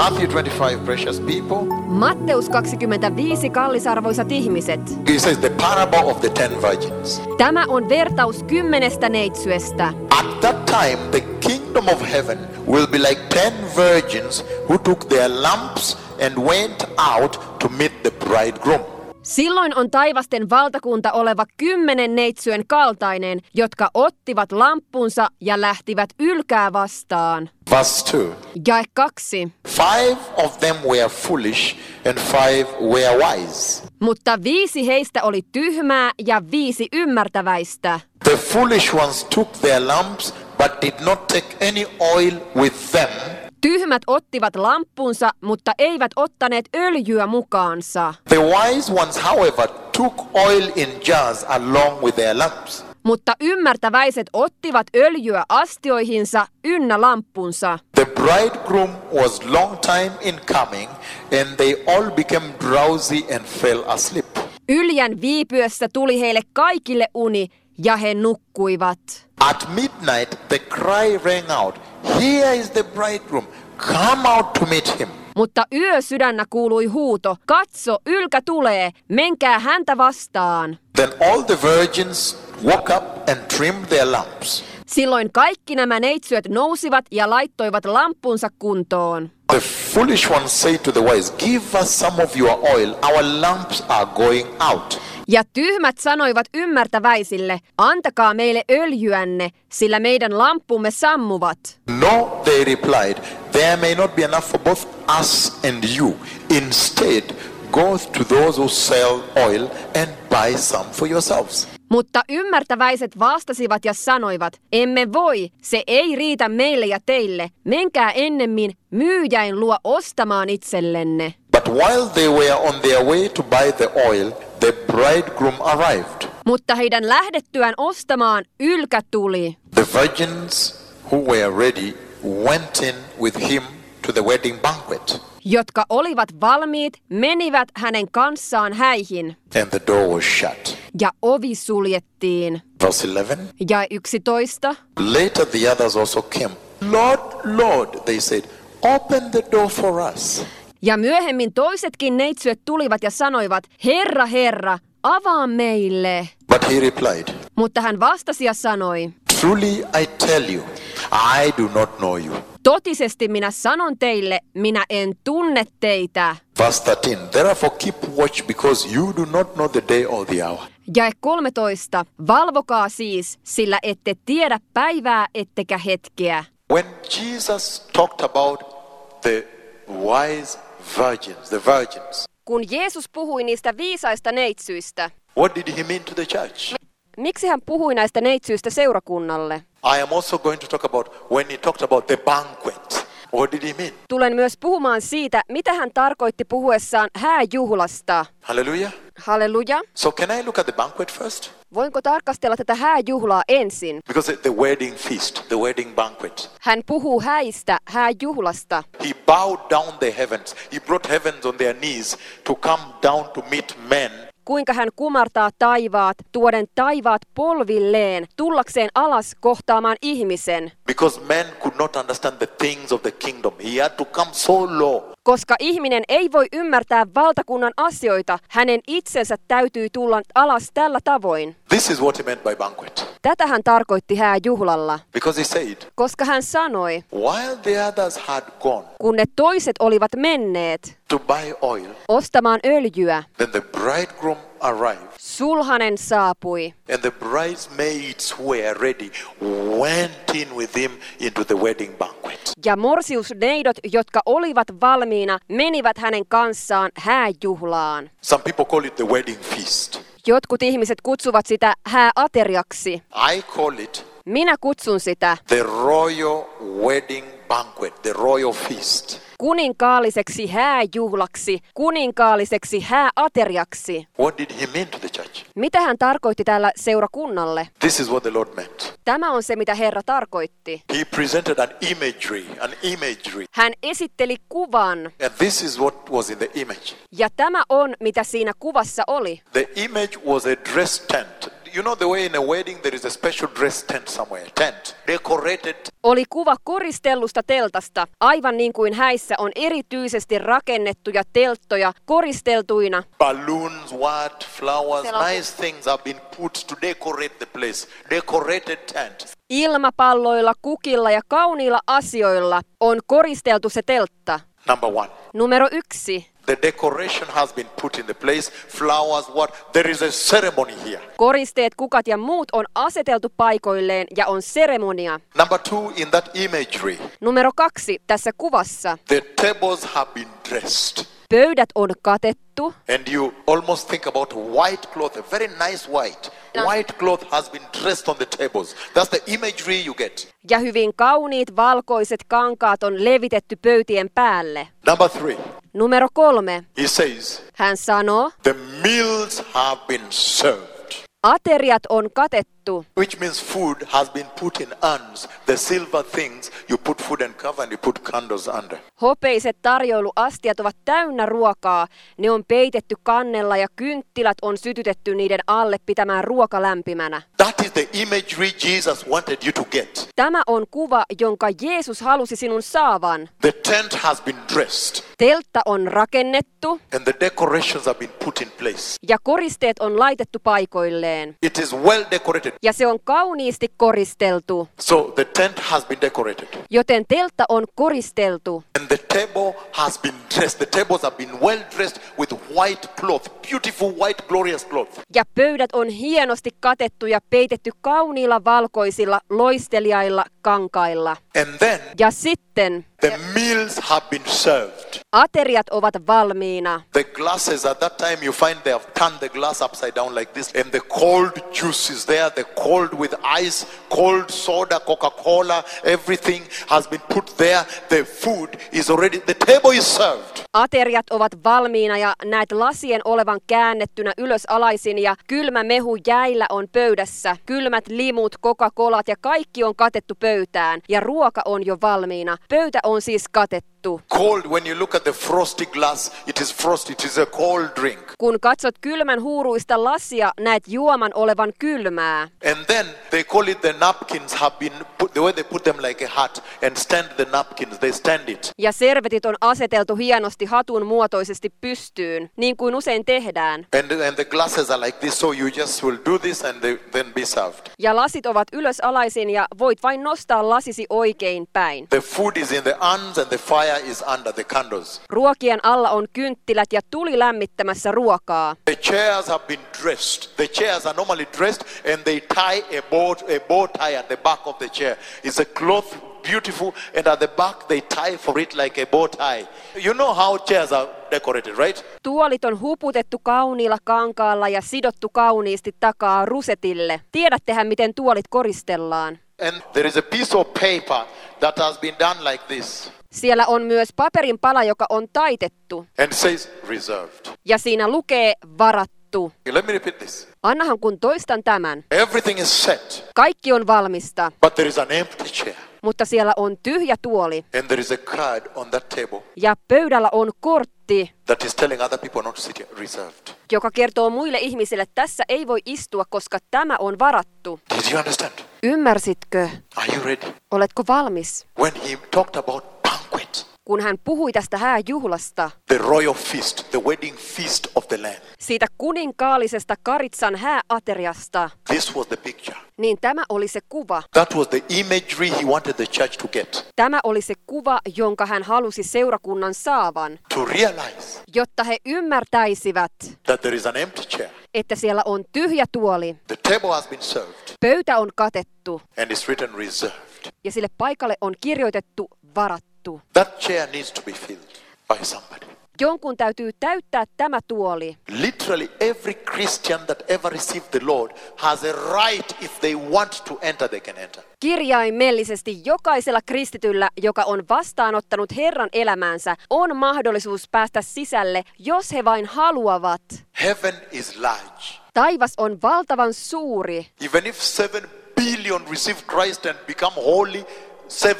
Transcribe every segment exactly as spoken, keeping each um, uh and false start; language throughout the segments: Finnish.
Matthew twenty-five, precious people. Matteus kaksikymmentäviisi, kallisarvoisat ihmiset. It says the parable of the ten virgins. Tämä on vertaus kymmenestä neitsyestä. At that time, the kingdom of heaven will be like ten virgins who took their lamps and went out to meet the bridegroom. Silloin on taivasten valtakunta oleva kymmenen neitsyen kaltainen, jotka ottivat lamppunsa ja lähtivät ylkää vastaan. Verse two. Jae kaksi. Five of them were foolish and five were wise. Mutta viisi heistä oli tyhmää ja viisi ymmärtäväistä. The foolish ones took their lamps but did not take any oil with them. Tyhmät ottivat lamppunsa, mutta eivät ottaneet öljyä mukaansa. The wise ones, however, took oil in jars along with their lamps. Mutta ymmärtäväiset ottivat öljyä astioihinsa ynnä lamppunsa. The bridegroom was long time in coming, and they all became drowsy and fell asleep. Yljän viipyessä tuli heille kaikille uni, ja he nukkuivat. At midnight the cry rang out, "Here is the bridegroom, come out to meet him." Mutta yösydännä kuului huuto, katso, ylkä tulee, menkää häntä vastaan. Then all the virgins woke up and trimmed their lamps. Silloin kaikki nämä neitsyöt nousivat ja laittoivat lamppunsa kuntoon. The foolish ones say to the wise, "Give us some of your oil, our lamps are going out." Ja tyhmät sanoivat ymmärtäväisille, antakaa meille öljyänne, sillä meidän lamppumme sammuvat. No, they replied, there may not be enough for both us and you. Instead, go to those who sell oil and buy some for yourselves. Mutta ymmärtäväiset vastasivat ja sanoivat, emme voi, se ei riitä meille ja teille, menkää ennemmin myyjäin luo ostamaan itsellenne. But while they were on their way to buy the oil, the bridegroom arrived. Mutta heidän lähdettyään ostamaan ylkä tuli. The virgins who were ready went in with him to the wedding banquet. Jotka olivat valmiit, menivät hänen kanssaan häihin. And the door was shut. Ja ovi suljettiin. Verse eleven. Ja yksitoista. Later the others also came. Lord, Lord, they said, open the door for us. Ja myöhemmin toisetkin neitsyöt tulivat ja sanoivat, Herra, Herra, avaa meille. But he replied, Mutta hän vastasi ja sanoi, truly I tell you, I do not know you. Totisesti minä sanon teille, minä en tunne teitä. Verse thirteen, therefore keep watch because you do not know the day or the hour. Jae kolmetoista. Valvokaa siis, sillä ette tiedä päivää ettekä hetkeä. When Jesus talked about the wise virgins, the virgins, Kun Jeesus puhui niistä viisaista neitsyistä, what did he mean to the church? miksi hän puhui näistä neitsyistä seurakunnalle? I am also going to talk about when he talked about the banquet. What did he mean? Tulen myös puhumaan siitä, mitä hän tarkoitti puhuessaan hääjuhlasta. Hallelujah. Halleluja. So can I look at the banquet first? Voinko tarkastella tätä hääjuhlaa ensin? Because the wedding feast, the wedding banquet. Hän puhuu häistä, hääjuhlasta. He bowed down the heavens. He brought heavens on their knees to come down to meet men. Kuinka hän kumartaa taivaat, tuoden taivaat polvilleen, tullakseen alas kohtaamaan ihmisen. Because men could not understand the things of the kingdom. He had to come so low. Koska ihminen ei voi ymmärtää valtakunnan asioita, hänen itsensä täytyy tulla alas tällä tavoin. This is what he meant by banquet. Tätä hän tarkoitti hääjuhlalla. Because he said, Koska hän sanoi, while the others had gone kun ne toiset olivat menneet to buy oil, ostamaan öljyä, then the bridegroom arrived. sulhanen saapui. And the bridesmaids who were ready went in with him into the wedding banquet. Ja morsiusneidot, jotka olivat valmiina, menivät hänen kanssaan hääjuhlaan. Some people call it the wedding feast. Jotkut ihmiset kutsuvat sitä hääateriaksi. I call it Minä kutsun sitä the royal wedding banquet, the royal feast. kuninkaalliseksi hääjuhlaksi, kuninkaalliseksi hääateriaksi. What did he mean to the church? Mitä hän tarkoitti täällä seurakunnalle? This is what the Lord meant. Tämä on se, mitä Herra tarkoitti. He presented an imagery, an imagery. Hän esitteli kuvan, And this is what was in the image. ja tämä on, mitä siinä kuvassa oli. The image was a dress tent. you know the way in a wedding there is a special dress tent somewhere, tent, decorated. Oli kuva koristellusta teltasta, aivan niin kuin häissä on erityisesti rakennettuja telttoja koristeltuina. Balloons, what, flowers, nice things have been put to decorate the place. Decorated tent. Ilmapalloilla, kukilla ja kauniilla asioilla on koristeltu se teltta. Number one. Numero yksi. The decoration has been put in the place. Flowers, what? There is a ceremony here. Koristeet, kukat ja muut on aseteltu paikoilleen ja on seremonia. Number two, in that imagery, Numero kaksi tässä kuvassa. the tables have been dressed. Pöydät on katettu. And you almost think about white cloth, a very nice white. White cloth has been dressed on the tables. That's the imagery you get. Ja hyvin kauniit valkoiset kankaat on levitetty pöytien päälle. Number three, Numero kolme. he says, Hän sanoo, the meals have been served. ateriat on katettu. Which means food has been put in urns. The silver things, you put food and cover and you put candles under. Hopeiset tarjoiluastiat ovat täynnä ruokaa. Ne on peitetty kannella ja kynttilät on sytytetty niiden alle pitämään ruoka lämpimänä. That is the imagery Jesus wanted you to get. Tämä on kuva, jonka Jeesus halusi sinun saavan. The tent has been dressed Teltta on rakennettu and the decorations have been put in place. ja koristeet on laitettu paikoilleen. It is well decorated. Ja se on kauniisti koristeltu, So the tent has been decorated. joten teltta on koristeltu. And the table has been dressed. The tables have been well dressed with white cloth, beautiful white glorious cloth. Ja pöydät on hienosti katettu ja peitetty kauniilla valkoisilla loisteliailla kankailla. And then Ja sitten the meals have been served. ateriat ovat valmiina. The glasses, at that time you find they have turned the glass upside down like this. And the cold juice is there, the cold with ice, cold soda, Coca-Cola, everything has been put there. The food is already, the table is served. Ateriat ovat valmiina ja näet lasien olevan käännettynä ylös alaisin ja kylmä mehu jäillä on pöydässä. Kylmät limut, Coca-Colat ja kaikki on katettu pöytään ja ruoka on jo valmiina. Pöytä on siis katettu. Cold, when you look at the frosty glass, it is frosty, it is a cold drink. Kun katsot kylmän huuruista lasia, näet juoman olevan kylmää. And then they call it the napkins have been put, the way they put them like a hat and stand the napkins, they stand it. Ja servetit on aseteltu hienosti hatun muotoisesti pystyyn, niin kuin usein tehdään. And, and the glasses are like this, so you just will do this and they, then be served. Ja lasit ovat ylös alaisin ja voit vain nostaa lasisi oikein päin. The food is in the urns and the fire is under the candles. Ruokien alla on kynttilät ja tuli lämmittämässä ruokaa. The chairs have been dressed. The chairs are normally dressed and they tie a bow, a bow tie at the back of the chair. It's a cloth, beautiful, and at the back they tie for it like a bow tie. You know how chairs are decorated, right? Tuolit on huputettu kauniilla kankaalla ja sidottu kauniisti takaa rusetille. Tiedättehän, miten tuolit koristellaan. And there is a piece of paper that has been done like this. Siellä on myös paperin pala, joka on taitettu. And says reserved. Ja siinä lukee varattu. Let me repeat this. Annahan kun toistan tämän. Everything is set, Kaikki on valmista, but there is an empty chair. mutta siellä on tyhjä tuoli. And there is a card on that table Ja pöydällä on kortti, that is telling other people not to sit here, reserved. joka kertoo muille ihmisille, että tässä ei voi istua, koska tämä on varattu. Did you understand? Ymmärsitkö? Are you ready? Oletko valmis? When he talked about banquet, Kun hän puhui tästä hääjuhlasta, the royal feast, the wedding feast of the Lamb, siitä kuninkaallisesta Karitsan hääateriasta, this was the picture. niin tämä oli se kuva. That was the imagery he wanted the church to get. Tämä oli se kuva, jonka hän halusi seurakunnan saavan, To realize jotta he ymmärtäisivät, that there is an empty chair. että siellä on tyhjä tuoli, The table has been served pöytä on katettu and it's written reserved. ja sille paikalle on kirjoitettu varattu. That chair needs to be filled by somebody. Jonkun täytyy täyttää tämä tuoli. Literally every Christian that ever received the Lord has a right, if they want to enter, they can enter. Kirjaimellisesti jokaisella kristityllä, joka on vastaanottanut Herran elämäänsä, on mahdollisuus päästä sisälle, jos he vain haluavat. Heaven is large. Taivas on valtavan suuri. Even if seven billion receive Christ and become holy, seven billion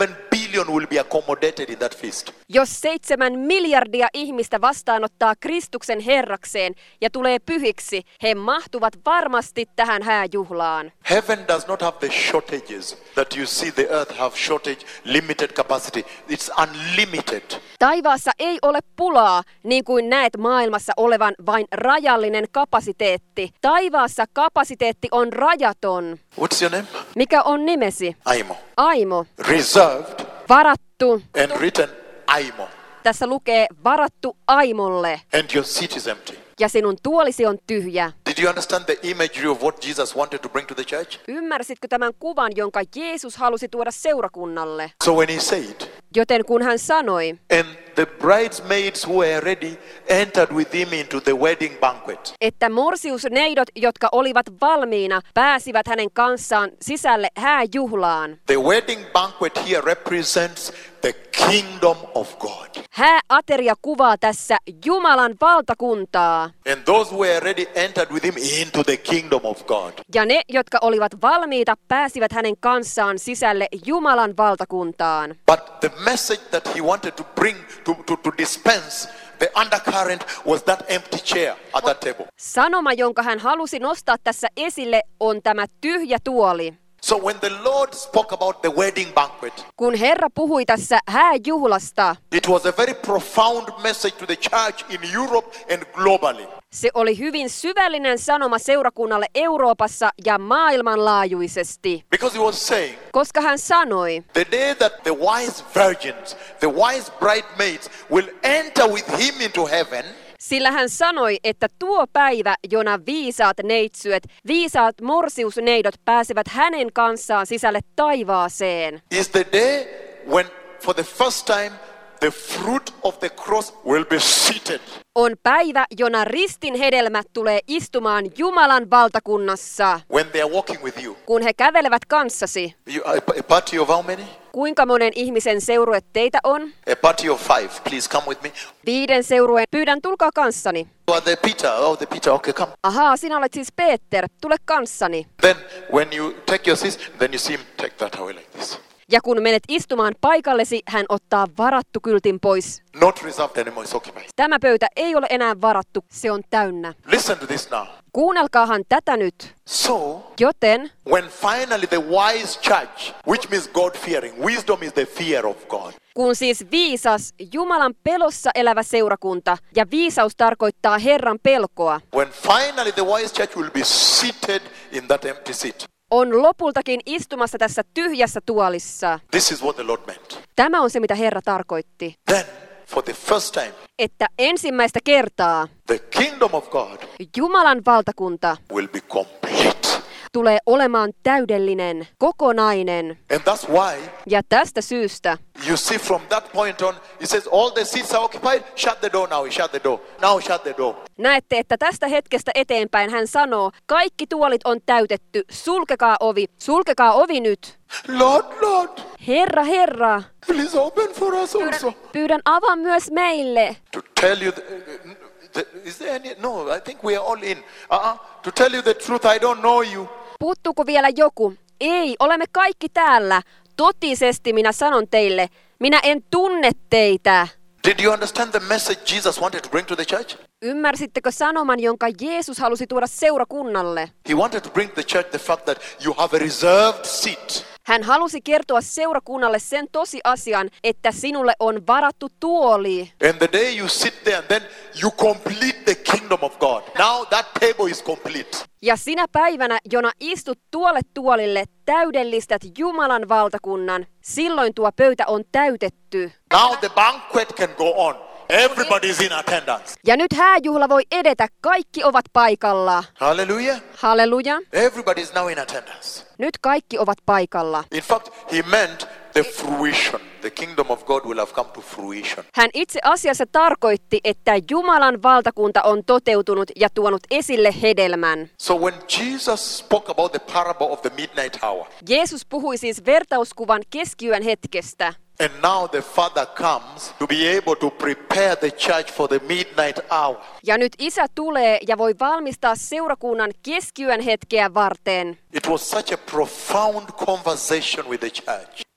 billion will be accommodated in that feast. Jos seitsemän miljardia ihmistä vastaanottaa Kristuksen Herrakseen ja tulee pyhiksi, he mahtuvat varmasti tähän hääjuhlaan. Heaven does not have the shortages that you see the earth have shortage, limited capacity. It's unlimited. Taivaassa ei ole pulaa, niin kuin näet maailmassa olevan vain rajallinen kapasiteetti. Taivaassa kapasiteetti on rajaton. What's your name? Mikä on nimesi? Aimo. Aimo. Reserved Varattu. and written Aimo. Tässä lukee varattu Aimolle. And your seat is empty. Ja sinun tuolisi on tyhjä. Did you understand the imagery of what Jesus wanted to bring to the church? Ymmärsitkö tämän kuvan, jonka Jeesus halusi tuoda seurakunnalle? So when he said, Joten kun hän sanoi, and the bridesmaids who were ready entered with him into the wedding banquet. että morsiusneidot, jotka olivat valmiina, pääsivät hänen kanssaan sisälle hääjuhlaan. The wedding banquet here represents the kingdom of God. Hääateria kuvaa tässä Jumalan valtakuntaa. And those who were ready entered with him into the kingdom of God. Ja ne, jotka olivat valmiita, pääsivät hänen kanssaan sisälle Jumalan valtakuntaan. But the message that he wanted to bring, to, to, to dispense, the undercurrent was that empty chair at that table. Sanoma, jonka hän halusi nostaa tässä esille, on tämä tyhjä tuoli. So when the Lord spoke about the wedding banquet, Kun Herra puhui tässä hääjuhlasta, it was a very profound message to the church in Europe and globally. se oli hyvin syvällinen sanoma seurakunnalle Euroopassa ja maailmanlaajuisesti. Because he was saying, Koska hän sanoi, the day that the wise virgins, the wise bridesmaids will enter with him into heaven, sillä hän sanoi, että tuo päivä, jona viisaat neitsyöt, viisaat morsiusneidot pääsevät hänen kanssaan sisälle taivaaseen, is the day when for the first time the fruit of the cross will be seated. on päivä, jona ristin hedelmät tulee istumaan Jumalan valtakunnassa, When they are walking with you. kun he kävelevät kanssasi. You are a party of how many? Kuinka monen ihmisen seurue teitä on? A party of five. Please come with me. Viiden seurueen. Pyydän, tulkaa kanssani. You are the Peter. Oh, the Peter. Okay, come. Ahaa, sinä olet siis Peter. Tule kanssani. Then when you take your seat, then you see him take that away like this. Ja kun menet istumaan paikallesi, hän ottaa varattu kyltin pois. Not reserved anymore. It's occupied. Tämä pöytä ei ole enää varattu, se on täynnä. Listen to this now. Kuunnelkaahan tätä nyt. So, Joten, when finally the wise church, which means God-fearing, wisdom is the fear of God. kun siis viisas, Jumalan pelossa elävä seurakunta, ja viisaus tarkoittaa Herran pelkoa, When finally the wise church will be seated in that empty seat. on lopultakin istumassa tässä tyhjässä tuolissa. This is what the Lord meant. Tämä on se, mitä Herra tarkoitti. Then, for the first time, Että ensimmäistä kertaa the kingdom of God Jumalan valtakunta will be complete. tulee olemaan täydellinen, kokonainen. And that's why Ja tästä syystä, you see from that point on, he says all the seats are occupied, shut the door now, he shut the door. Now shut the door. näette, että tästä hetkestä eteenpäin hän sanoo, kaikki tuolit on täytetty, sulkekaa ovi, sulkekaa ovi nyt. Lord, Lord, Herra, Herra, please open for us also. pyydän avaa myös meille. To tell you, the, the, is there any, no, I think we are all in. Uh-uh. To tell you the truth, I don't know you. Puuttuuko vielä joku? Ei, olemme kaikki täällä. Totisesti minä sanon teille, minä en tunne teitä. Did you understand the message Jesus wanted to bring to the church? Ymmärsittekö sanoman, jonka Jeesus halusi tuoda seurakunnalle? He wanted to bring to the church the fact that you have a reserved seat. Hän halusi kertoa seurakunnalle sen tosiasian, että sinulle on varattu tuoli. And the day you sit there and then you complete the kingdom of God. Now that table is complete. Ja sinä päivänä, jona istut tuolle tuolille, täydellistät Jumalan valtakunnan, silloin tuo pöytä on täytetty. Now the banquet can go on. Everybody is in attendance. Ja nyt hääjuhla voi edetä, kaikki ovat paikalla. Hallelujah. Halleluja. Everybody is now in attendance. Nyt kaikki ovat paikalla. In fact, he meant the fruition. The kingdom of God will have come to fruition. Hän itse asiassa tarkoitti, että Jumalan valtakunta on toteutunut ja tuonut esille hedelmän. So when Jesus spoke about the parable of the midnight hour, Jeesus puhui siis vertauskuvan keskiyön hetkestä. and now the Father comes to be able to prepare the church for the midnight hour. Ja nyt Isä tulee ja voi valmistaa seurakunnan keskiyön hetkeä varten. It was such a profound conversation with the church.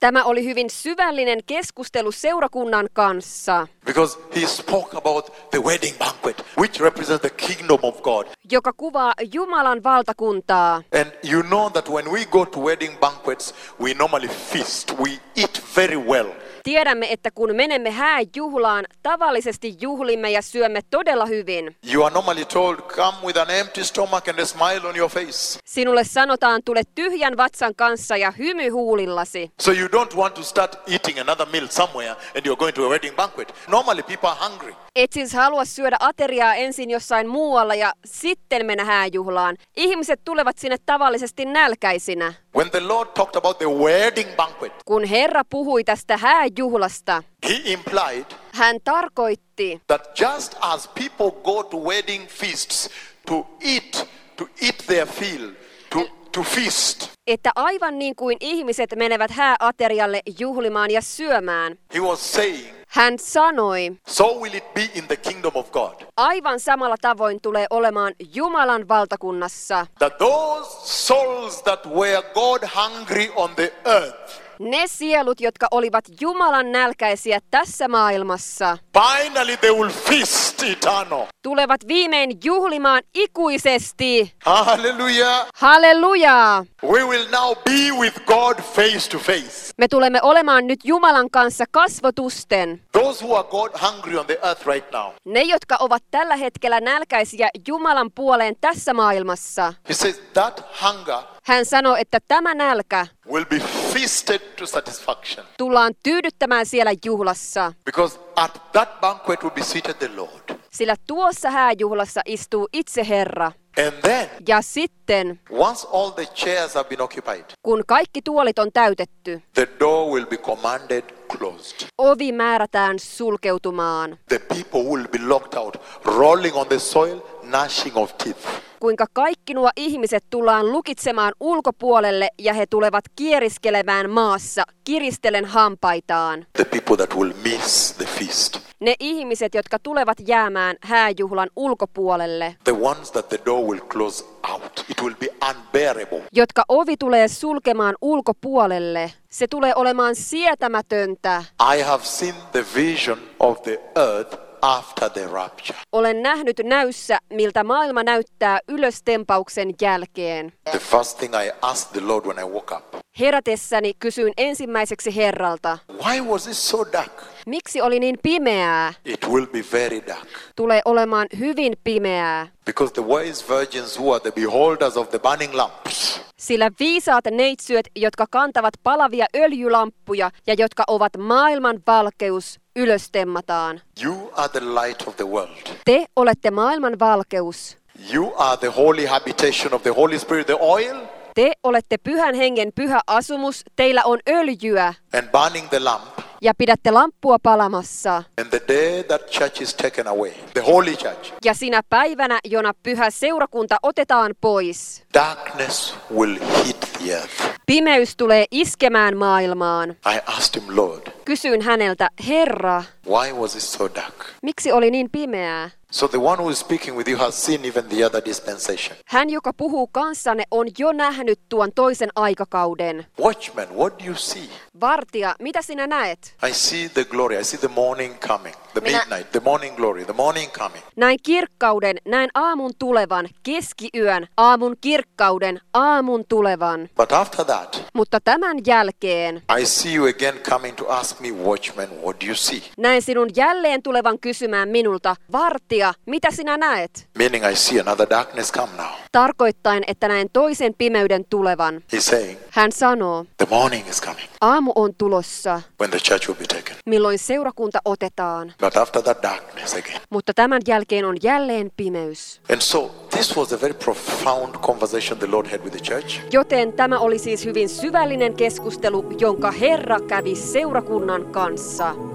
Tämä oli hyvin syvällinen keskustelu seurakunnan kanssa, because he spoke about the wedding banquet, which represents the kingdom of God. joka kuvaa Jumalan valtakuntaa. And you know that when we go to wedding banquets, we normally feast, we eat very well. Tiedämme, että kun menemme hääjuhlaan, tavallisesti juhlimme ja syömme todella hyvin. You are normally told, come with an empty stomach and a smile on your face. Sinulle sanotaan, tule tyhjän vatsan kanssa ja hymy huulillasi. So you don't want to start eating another meal somewhere and you're going to a wedding banquet. Normally people are hungry. Et siis halua syödä ateriaa ensin jossain muualla ja sitten mennä hääjuhlaan. Ihmiset tulevat sinne tavallisesti nälkäisinä. When the Lord talked about the wedding banquet, Kun Herra puhui tästä hääjuhlasta, he implied hän tarkoitti, that just as people go to wedding feasts to eat, to eat their fill, to, to feast, että aivan niin kuin ihmiset menevät hääaterialle juhlimaan ja syömään, he was saying, hän sanoi, so will it be in the kingdom of God. aivan samalla tavoin tulee olemaan Jumalan valtakunnassa. That those souls that were God hungry on the earth, Ne sielut, jotka olivat Jumalan nälkäisiä tässä maailmassa, finally they will feast eternal. tulevat viimein juhlimaan ikuisesti. Hallelujah. Hallelujaa! We will now be with God face to face. Me tulemme olemaan nyt Jumalan kanssa kasvotusten. Those who are God hungry on the earth right now. Ne, jotka ovat tällä hetkellä nälkäisiä Jumalan puoleen tässä maailmassa. He says that hunger Hän sanoo, että tämä nälkä will be feasted to satisfaction. tullaan tyydyttämään siellä juhlassa. Because at that banquet will be seated the Lord. Sillä tuossa hääjuhlassa istuu itse Herra. And then, Ja sitten, once all the chairs have been occupied, kun kaikki tuolit on täytetty, the door will be commanded closed. ovi määrätään sulkeutumaan. The people will be locked out, rolling on the soil, gnashing of teeth. Kuinka kaikki nuo ihmiset tullaan lukitsemaan ulkopuolelle ja he tulevat kieriskelemään maassa, kiristelen hampaitaan. The people that will miss the feast. Ne ihmiset, jotka tulevat jäämään hääjuhlan ulkopuolelle, The ones that the door will close out. It will be unbearable. jotka ovi tulee sulkemaan ulkopuolelle, se tulee olemaan sietämätöntä. I have seen the vision of the earth after the rapture. Olen nähnyt näyssä, miltä maailma näyttää ylöstempauksen jälkeen. The first thing I asked the Lord when I woke up, Herätessäni kysyin ensimmäiseksi Herralta, why was it so dark? miksi oli niin pimeää? It will be very dark. Tulee olemaan hyvin pimeää. Because the wise virgins who are the beholders of the burning lamps, Sillä viisaat neitsyöt, jotka kantavat palavia öljylamppuja ja jotka ovat maailman valkeus, ylöstemmataan. you are the light of the world. Te olette maailman valkeus. You are the holy habitation of the Holy Spirit, the oil, Te olette pyhän hengen pyhä asumus, teillä on öljyä and burning the lamp. ja pidätte lamppua palamassa. And the day that church is taken away, the holy church, Ja sinä päivänä, jona pyhä seurakunta otetaan pois, darkness will hit the earth. pimeys tulee iskemään maailmaan. I asked him, Lord, Kysyin häneltä, Herra, why was it so dark? miksi oli niin pimeää? So the one who is speaking with you has seen even the other dispensation. Hän, joka puhuu kanssanne, on jo nähnyt tuon toisen aikakauden. Watchman, what do you see? Vartija, mitä sinä näet? I see the glory. I see the morning coming, the Minä- midnight, the morning glory, the morning coming. Näin kirkkauden, näin aamun tulevan, keskiyön, aamun kirkkauden, aamun tulevan. But after that, Mutta tämän jälkeen I see you again coming to ask me, watchman, what do you see? näin sinun jälleen tulevan kysymään minulta, vartija, mitä sinä näet? Meaning I see another darkness come now. Tarkoittaen, että näen toisen pimeyden tulevan. He's saying, Hän sanoo, the morning is coming aamu on tulossa, when the church will be taken. milloin seurakunta otetaan. But after that darkness again. Mutta tämän jälkeen on jälleen pimeys. And so this was a very profound conversation the Lord had with the church. Joten tämä oli siis hyvin syvällinen keskustelu, jonka Herra kävi seurakunnan kanssa.